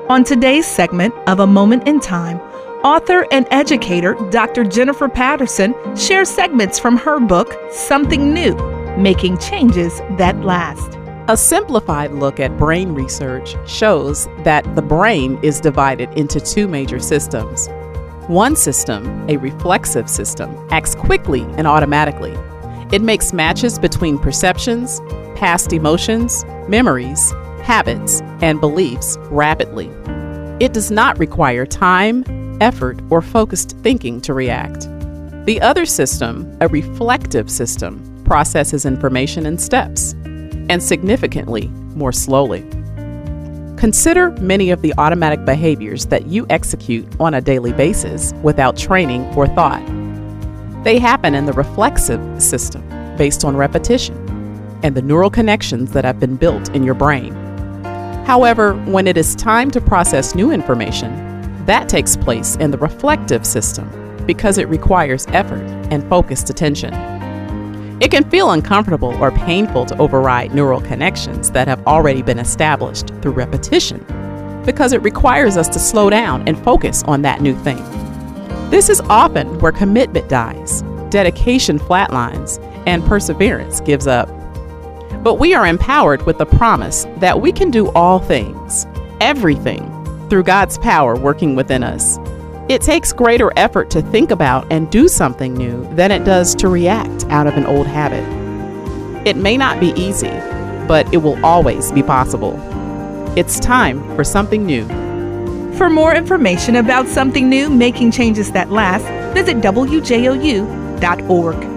On today's segment of A Moment in Time, author and educator Dr. Jennifer Patterson shares segments from her book, Something New, Making Changes That Last. A simplified look at brain research shows that the brain is divided into two major systems. One system, a reflexive system, acts quickly and automatically. It makes matches between perceptions, past emotions, memories, habits, and beliefs rapidly. It does not require time, effort, or focused thinking to react. The other system, a reflective system, processes information in steps, and significantly more slowly. Consider many of the automatic behaviors that you execute on a daily basis without training or thought. They happen in the reflexive system based on repetition and the neural connections that have been built in your brain. However, when it is time to process new information, that takes place in the reflective system because it requires effort and focused attention. It can feel uncomfortable or painful to override neural connections that have already been established through repetition because it requires us to slow down and focus on that new thing. This is often where commitment dies, dedication flatlines, and perseverance gives up. But we are empowered with the promise that we can do all things, everything, through God's power working within us. It takes greater effort to think about and do something new than it does to react out of an old habit. It may not be easy, but it will always be possible. It's time for something new. For more information about Something New, Making Changes That Last, visit WJOU.org.